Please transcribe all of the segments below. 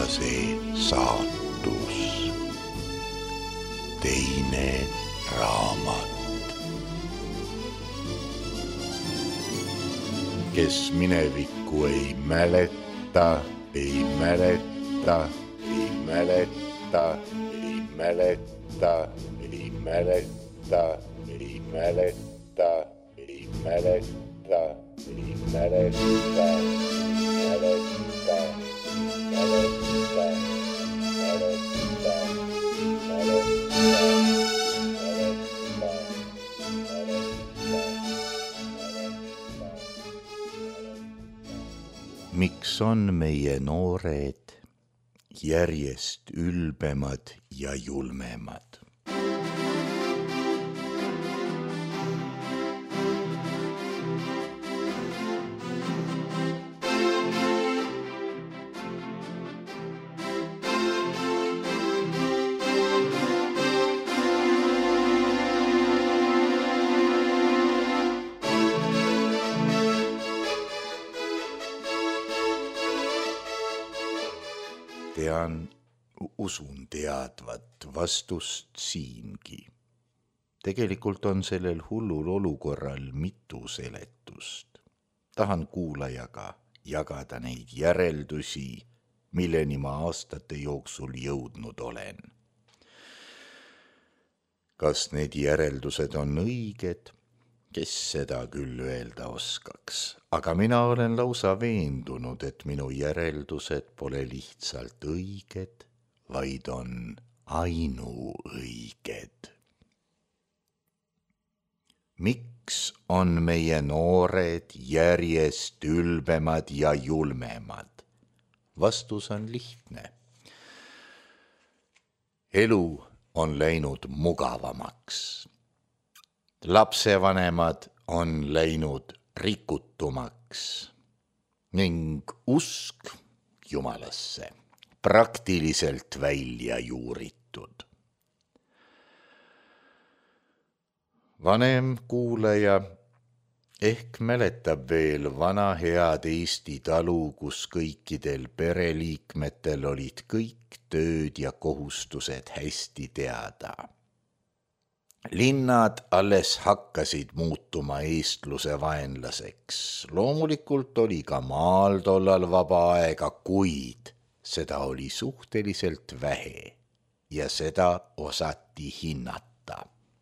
see saatus, teine raamat. Kes minevikku ei mäleta, ei mäleta, ei mäleta, ei mäleta, ei mäleta, ei mäleta, ei mäleta, ei mäleta, miks on meie noored järjest ülbemad ja julmemad? Usun teadvat vastust siingi. Tegelikult on sellel hullul olukorral mitu seletust. Tahan kuulajaga jagada neid järeldusi, milleni ma aastate jooksul jõudnud olen. Kas need järeldused on õiged? Kes seda küll öelda oskaks, aga mina olen lausa veendunud, et minu järeldused pole lihtsalt õiged, vaid on ainuõiged. Miks on meie noored järjest ülbemad ja julmemad? Vastus on lihtne. Elu on läinud mugavamaks. Lapsevanemad on läinud rikutumaks ning usk Jumalasse praktiliselt välja juuritud. Vanem kuulaja ehk mäletab veel vana head Eesti talu, kus kõikidel pereliikmetel olid kõik tööd ja kohustused hästi teada. Linnad alles hakkasid muutuma eestluse vaenlaseks. Loomulikult oli ka maal tollal vaba aega, kuid seda oli suhteliselt vähe ja seda osati hinnata.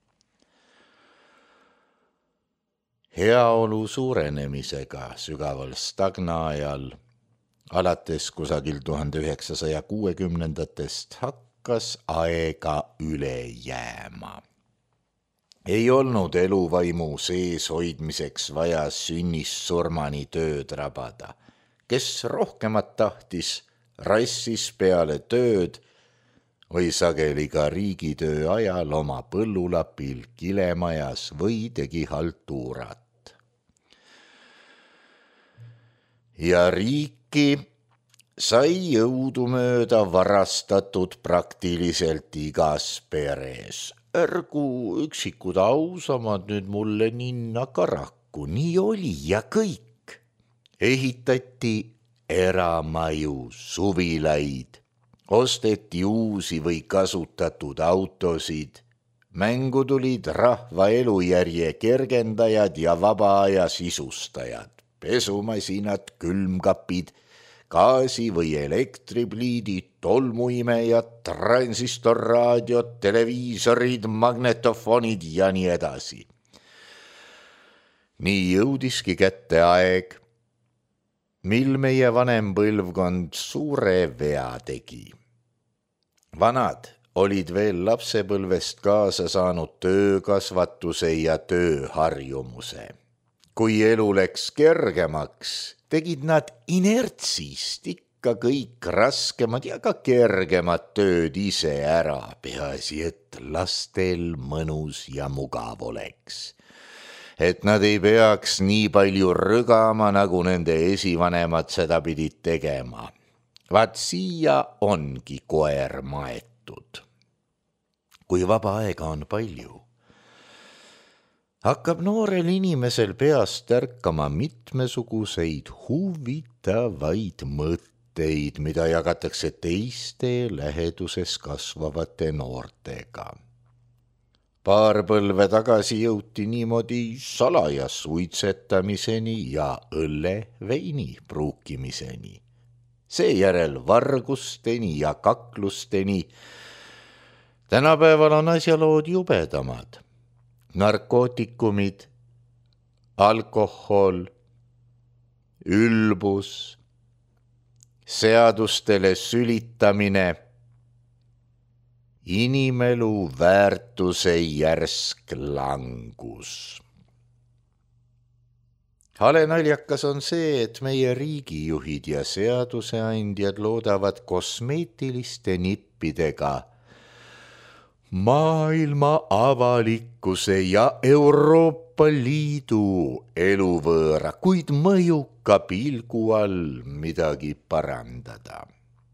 Heaolu suurenemisega sügaval stagnaajal, alates kusagil 1960-ndatest hakkas aega üle jääma. Ei olnud eluvaimu sees hoidmiseks vaja sünnist surmani tööd rabada. Kes rohkemat tahtis, rassis peale tööd või sageli ka riigitöö ajal oma põllulapil kilemajas või tegi haltuurat. Ja riiki sai jõudumööda varastatud praktiliselt igas peres. Ärgu üksikud ausamad nüüd mulle ninna karaku, nii oli ja kõik. Ehitati eramaju, suvilaid, osteti uusi või kasutatud autosid, mängu tulid rahva elujärje kergendajad ja vaba aja sisustajad, pesumasinad, külmkapid, gaasi- või elektripliidid, tolmuimejad, transistorraadiod, televiisorid, magnetofonid ja nii edasi. Nii jõudiski kätte aeg, mil meie vanem põlvkond suure vea tegi. Vanad olid veel lapsepõlvest kaasa saanud töökasvatuse ja tööharjumuse. Kui elu läks kergemaks, tegid nad inertsist ikka kõik raskemad ja ka kergemad tööd ise ära, peaasi, et lastel mõnus ja mugav oleks. Et nad ei peaks nii palju rügama, nagu nende esivanemad seda pidid tegema. Vaat siia ongi koer maetud. Kui vaba aega on palju, hakkab noorel inimesel peast ärkama mitmesuguseid huvitavaid mõtteid. mõtteid, mida jagatakse teiste läheduses kasvavate noortega. Paar põlve tagasi jõuti niimoodi salaja suitsetamiseni ja õlle-veini pruukimiseni. Seejärel vargusteni ja kaklusteni. Tänapäeval on asjalood jubedamad. Narkootikumid, alkohol, ülbus, seadustele sülitamine, inimelu väärtuse järsk langus. Hale naljakas on see, et meie riigijuhid ja seaduseandjad loodavad kosmeetiliste nippidega maailma avalikkuse ja Euroopa Liidu eluvõõra, kuid mõjuka pilgu all midagi parandada.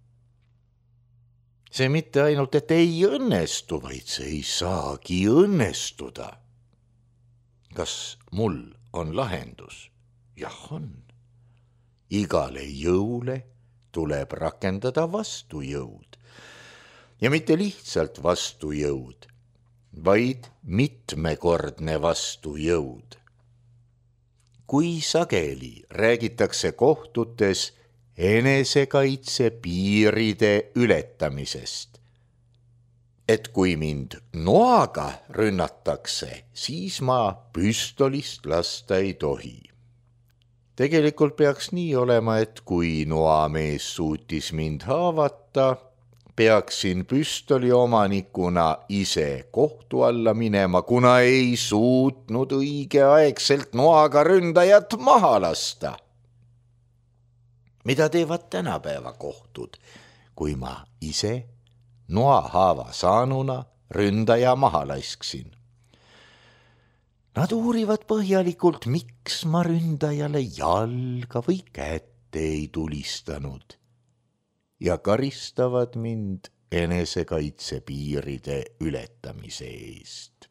See mitte ainult, et ei õnnestu, vaid see ei saagi õnnestuda. Kas mul on lahendus? Jah on. Igale jõule tuleb rakendada vastujõud. Ja mitte lihtsalt vastujõud, vaid mitmekordne vastujõud. Kui sageli räägitakse kohtutes enesekaitse piiride ületamisest, et kui mind noaga rünnatakse, siis ma püstolist lasta ei tohi. Tegelikult peaks nii olema, et kui noamees suutis mind haavata, peaksin püstoli omanikuna ise kohtu alla minema, kuna ei suutnud õigeaegselt noaga ründajat maha lasta. Mida teevad tänapäeva kohtud, kui ma ise noahaava saanuna ründaja maha laisksin? Nad uurivad põhjalikult, miks ma ründajale jalga või kätte ei tulistanud ja karistavad mind enesekaitse piiride ületamise eest.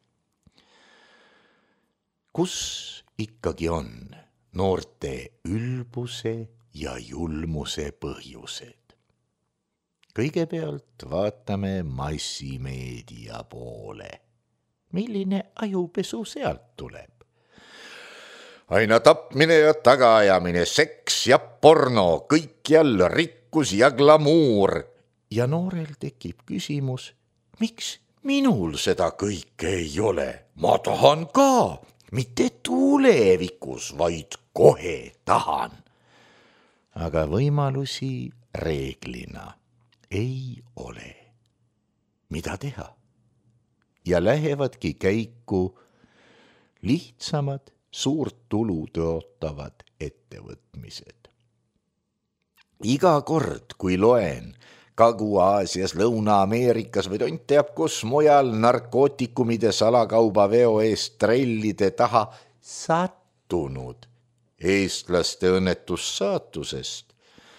Kus ikkagi on noorte ülbuse ja julmuse põhjused? Kõigepealt vaatame massimeedia poole. Milline ajupesu sealt tuleb? Aina tapmine ja tagaajamine, seks ja porno, kõikjal rikkus ja glamuur. Ja noorel tekib küsimus, miks minul seda kõike ei ole? Ma tahan ka, mitte tulevikus, vaid kohe tahan. Aga võimalusi reeglina ei ole. Mida teha? Ja lähevadki käiku lihtsamad, suurt tulu tõotavad ettevõtmised. Iga kord, kui loen Kagu-Aasias, Lõuna-Ameerikas või tont teab kus mujal narkootikumide salakauba veo eest trellide taha sattunud eestlaste õnnetussaatusest,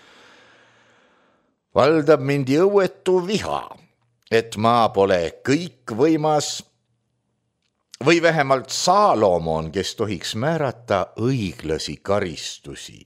valdab mind jõuetu viha, et ma pole kõikvõimas või vähemalt Saalomon, kes tohiks määrata õiglasi karistusi.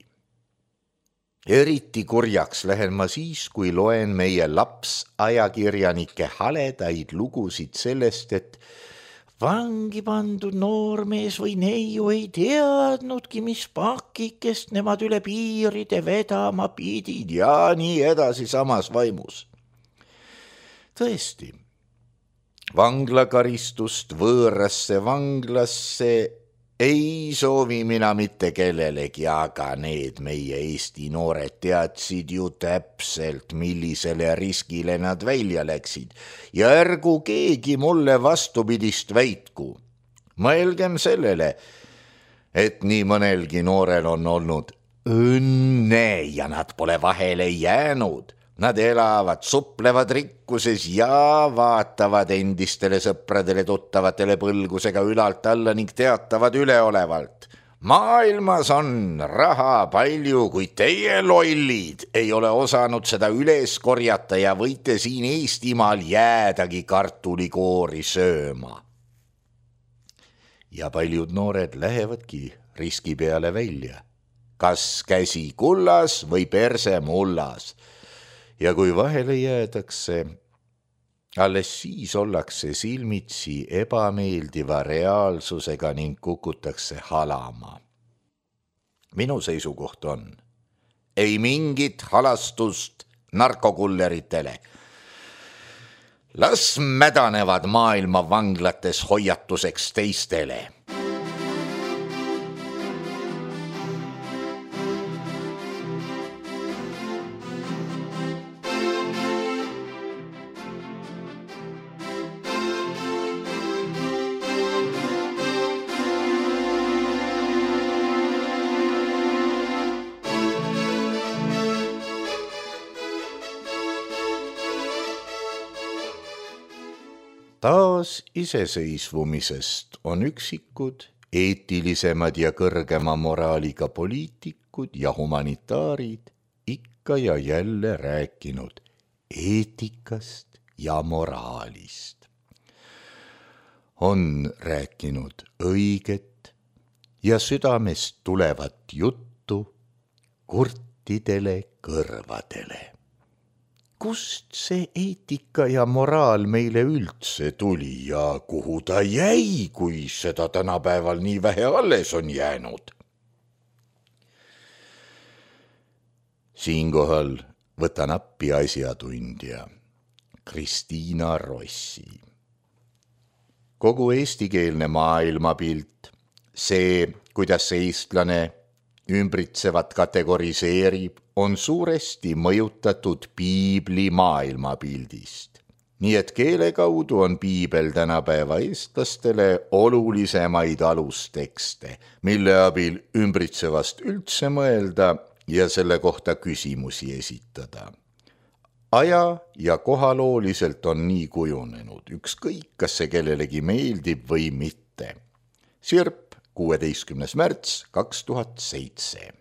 Eriti kurjaks lähen ma siis, kui loen meie lapsajakirjanike haledaid lugusid sellest, et vangi pandud noormees või neiu ei teadnudki, mis pakikest nemad üle piiride vedama pidid ja nii edasi samas vaimus. Tõesti, vanglakaristust võõrasse vanglasse ei soovi mina mitte kellelegi, aga need meie Eesti noored teadsid ju täpselt, millisele riskile nad välja läksid ja ärgu keegi mulle vastupidist väitku. Mõelgem sellele, et nii mõnelgi noorel on olnud õnne ja nad pole vahele jäänud. Nad elavad, suplevad rikkuses ja vaatavad endistele sõpradele tuttavatele põlgusega ülalt alla ning teatavad üleolevalt. Maailmas on raha palju, kuid teie lollid ei ole osanud seda üles korjata ja võite siin Eestimaal jäädagi kartulikoori sööma. Ja paljud noored lähevadki riski peale välja. kas käsi kullas või perse mullas. Ja kui vahele jäädakse, alles siis ollakse silmitsi ebameeldiva reaalsusega ning kukutakse halama. Minu seisukoht on, ei mingit halastust narkokulleritele. Las mädanevad maailma vanglates hoiatuseks teistele. Taas iseseisvumisest on üksikud, eetilisemad ja kõrgema moraaliga poliitikud ja humanitaarid ikka ja jälle rääkinud eetikast ja moraalist. On rääkinud õiget ja südamest tulevat juttu kurtidele kõrvadele. Kust see eetika ja moraal meile üldse tuli ja kuhu ta jäi, kui seda tänapäeval nii vähe alles on jäänud? Siinkohal võtan appi asjatundja Kristiina Rossi. Kogu eestikeelne maailmapilt, see, kuidas eestlane ümbritsevat kategoriseerib, on suuresti mõjutatud piibli maailmapildist. Nii et keele kaudu on piibel tänapäeva eestlastele olulisemaid alustekste, mille abil ümbritsevast üldse mõelda ja selle kohta küsimusi esitada. Aja ja kohalooliselt on nii kujunenud, ükskõik, kas see kellelegi meeldib või mitte. Sirp, 16. märts 2007.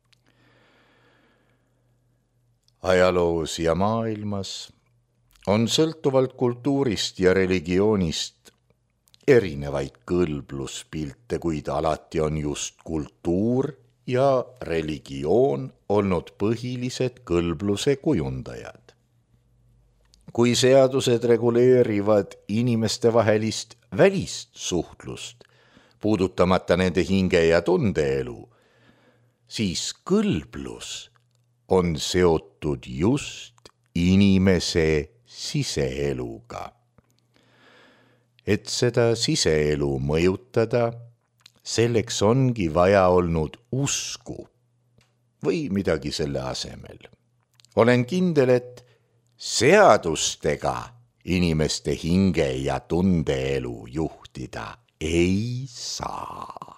Ajaloos ja maailmas on sõltuvalt kultuurist ja religioonist erinevaid kõlbluspilte, kuid alati on just kultuur ja religioon olnud põhilised kõlbluse kujundajad. Kui seadused reguleerivad inimeste vahelist välist suhtlust, puudutamata nende hinge ja tundeelu, siis kõlblus on seotud just inimese siseeluga. Et seda siseelu mõjutada, selleks ongi vaja olnud usku või midagi selle asemel. Olen kindel, et seadustega inimeste hinge ja tundeelu juhtida ei saa.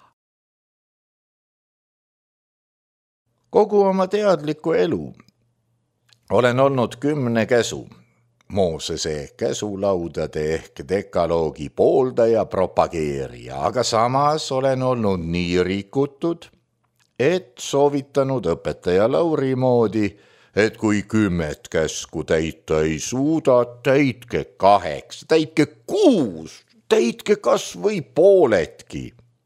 Kogu oma teadliku elu olen olnud 10 käsu, Moosese käsulaudade ehk dekaloogi pooldaja, propageerija, aga samas olen olnud nii rikutud, et soovitanud õpetaja Lauri moodi, et kui 10 käsku täita ei suuda, täitke 8, täitke 6, täitke kas või pooletki.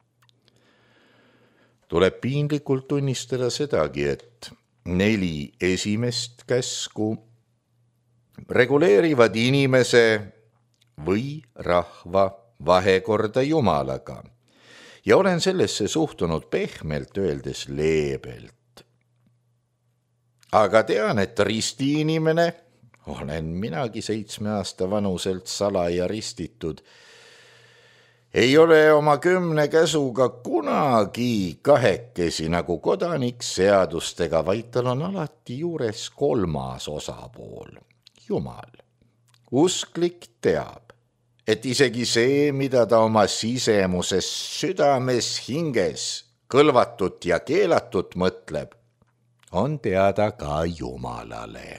Tuleb piinlikult tunnistada sedagi, et 4 esimest käsku reguleerivad inimese või rahva vahekorda Jumalaga ja olen sellesse suhtunud pehmelt öeldes leebelt. Aga tean, et ristiinimene, olen minagi 7 aasta vanuselt salaja ristitud, ei ole oma 10 käsuga kunagi kahekesi nagu kodanik seadustega, vaid tal on alati juures 3. osapool, Jumal. Usklik teab, et isegi see, mida ta oma sisemuses, südames, hinges, kõlvatut ja keelatut mõtleb, on teada ka Jumalale.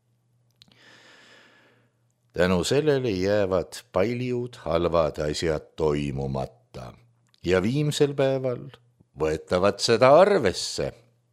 Tänu sellele jäävad paljud halvad asjad toimumata ja viimsel päeval võetavad seda arvesse.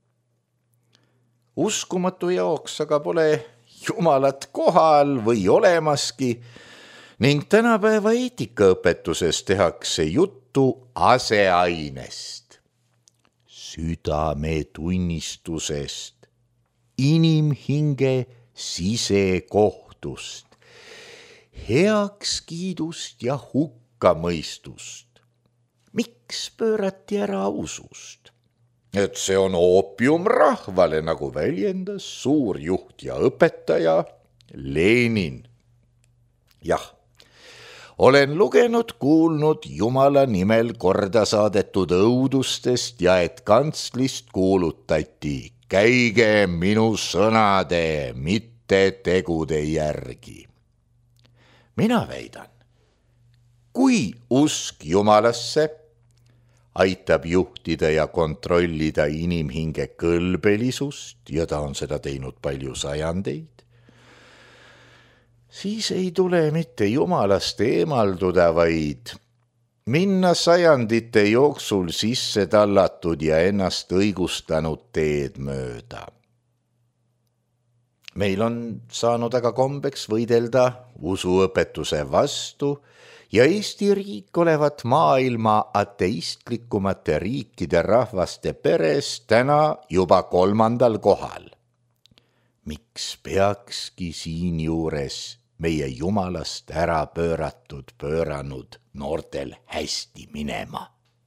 Uskumatu jaoks aga pole Jumalat kohal või olemaski ning tänapäeva eetikaõpetuses tehakse juttu aseainest, südametunnistusest, inimhinge sisekohtust, heakskiidust ja hukkamõistust. Miks pöörati ära usust? Et see on oopium rahvale, nagu väljendas suur juht ja õpetaja Lenin. Jah, olen lugenud, kuulnud Jumala nimel korda saadetud õudustest ja et kantslist kuulutati: käige minu sõnade, mitte tegude järgi. Mina väidan, kui usk Jumalasse aitab juhtida ja kontrollida inimhinge kõlbelisust ja ta on seda teinud palju sajandeid, siis ei tule mitte Jumalast eemalduda, vaid minna sajandite jooksul sisse tallatud ja ennast õigustanud teed mööda. Meil on saanud aga kombeks võidelda usuõpetuse vastu ja Eesti riik olevat maailma ateistlikumate riikide rahvaste peres täna juba 3. kohal. Miks peakski siinjuures meie Jumalast ära pööranud noortel hästi minema?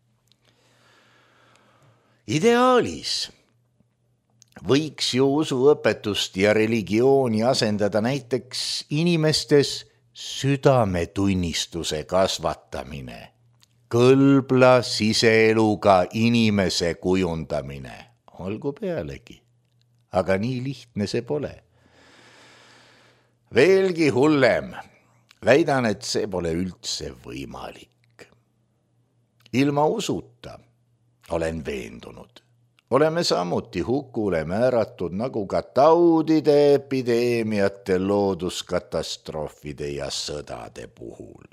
Ideaalis võiks ju usuõpetust ja religiooni asendada näiteks inimestes südametunnistuse kasvatamine, kõlbla siseeluga inimese kujundamine, olgu pealegi, aga nii lihtne see pole. Veelgi hullem, väidan, et see pole üldse võimalik. Ilma usuta, olen veendunud, oleme samuti hukule määratud nagu ka taudide, epideemiate, looduskatastroofide ja sõdade puhul.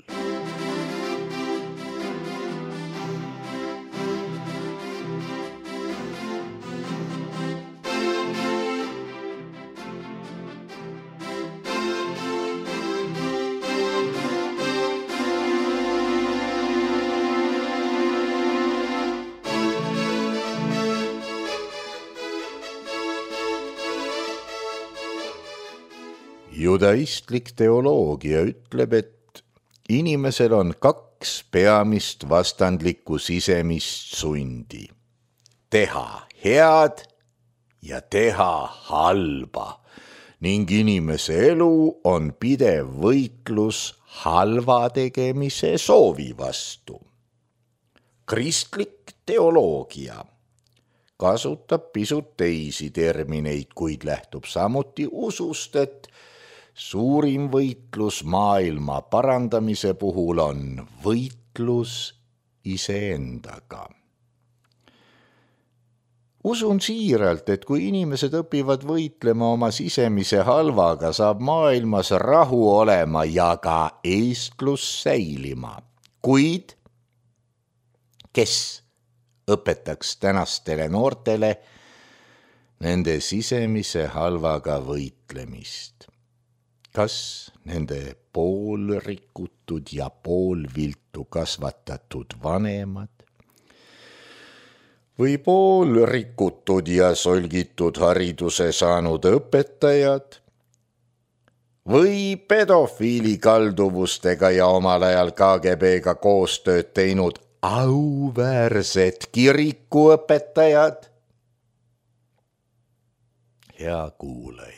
Judaistlik teoloogia ütleb, et inimesel on 2 peamist vastandlikku sisemist sundi: teha head ja teha halba, ning inimese elu on pidev võitlus halva tegemise soovi vastu. Kristlik teoloogia kasutab pisut teisi termineid, kuid lähtub samuti usust, et suurim võitlus maailma parandamise puhul on võitlus iseendaga. Usun siiralt, et kui inimesed õpivad võitlema oma sisemise halvaga, saab maailmas rahu olema ja ka eestlus säilima. Kuid kes õpetaks tänastele noortele nende sisemise halvaga võitlemist? Kas nende poolrikutud ja poolviltu kasvatatud vanemad või poolrikutud ja solgitud hariduse saanud õpetajad või pedofiili kalduvustega ja omal ajal KGB-ga koostööd teinud auväärsed kirikuõpetajad? Hea kuulaja.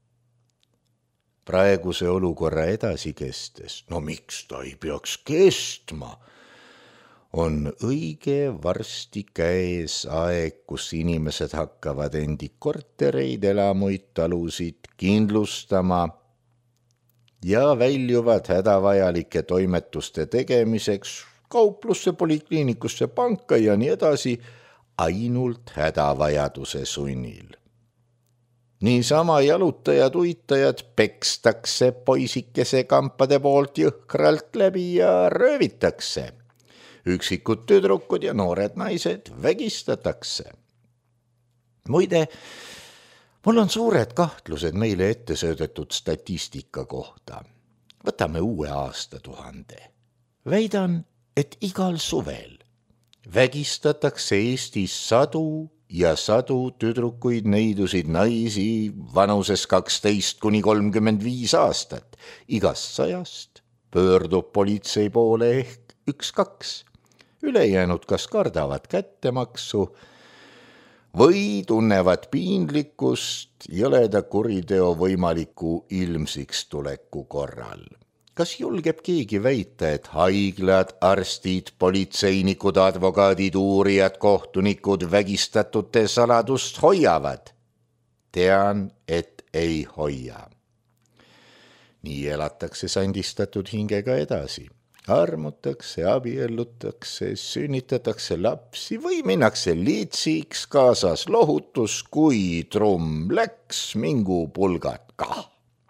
Praeguse olukorra edasi kestes, no miks ta ei peaks kestma, on õige varsti käes aeg, kus inimesed hakkavad endi kortereid, elamuid, talusid kindlustama ja väljuvad hädavajalike toimetuste tegemiseks kauplusse, polikliinikusse, panka ja nii edasi ainult hädavajaduse sunnil. Niisama jalutajad, uitajad pekstakse poisikese kampade poolt jõhkralt läbi ja röövitakse. Üksikud tüdrukud ja noored naised vägistatakse. Muide, mul on suured kahtlused meile ette söödetud statistika kohta. Võtame uue aastatuhande. Väidan, et igal suvel vägistatakse Eestis sadu ja sadu tüdrukuid, neidusid, naisi vanuses 12–35 aastat. Igast 100 pöördub politsei poole ehk 1-2. Ülejäänud kas kardavad kättemaksu või tunnevad piinlikkust jõleda kuriteo võimaliku ilmsiks tuleku korral. Kas julgeb keegi väita, et haiglad, arstid, politseinikud, advokaadid, uurijad, kohtunikud vägistatute saladust hoiavad? Tean, et ei hoia. Nii elatakse sandistatud hingega edasi. Armutakse, abiellutakse, sünnitatakse lapsi või minnakse liitsiks, kaasas lohutus, kui trumm läks, mingu pulgad kah.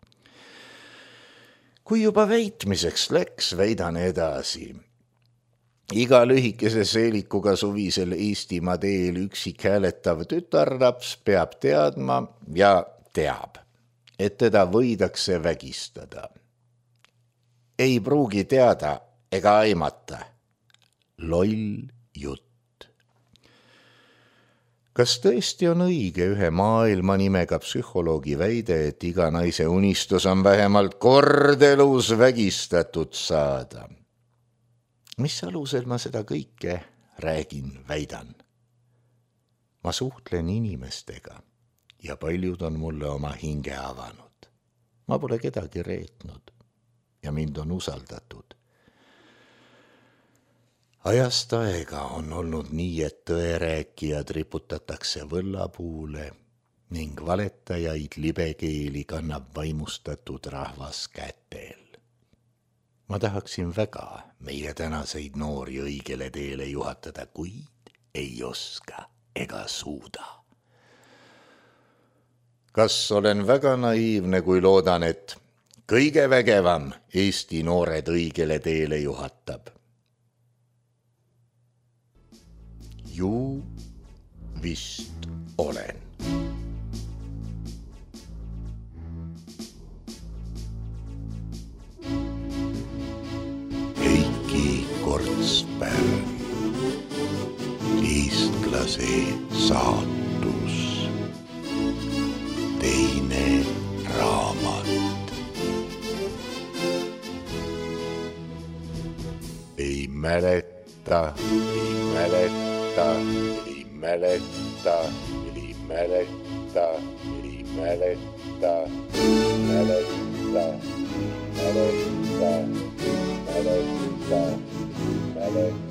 Kui juba väitmiseks läks, väidan edasi. Iga lühikese seelikuga suvisel Eestimaa teel üksik hääletav tütarlaps peab teadma ja teab, et teda võidakse vägistada. Ei pruugi teada ega aimata. Loll jutt. Kas tõesti on õige ühe maailma nimega psühholoogi väide, et iga naise unistus on vähemalt kord elus vägistatud saada? Mis alusel ma seda kõike räägin, väidan? Ma suhtlen inimestega ja paljud on mulle oma hinge avanud. Ma pole kedagi reetnud ja mind on usaldatud. Ajast aega on olnud nii, et tõerääkijad riputatakse võllapuule ning valetajaid libekeeli kannab vaimustatud rahvas kätel. Ma tahaksin väga meie tänaseid noori õigele teele juhatada, kuid ei oska ega suuda. Kas olen väga naiivne, kui loodan, et kõige vägevam Eesti noored õigele teele juhatab? Ju vist olen. Heiki Kortspäev, eestlase saatus, teine raamat. Ei mäleta, ei mäleta, ei mäleta, ei mäleta, mäleta, mäleta, mäleta, mäleta, mäleta.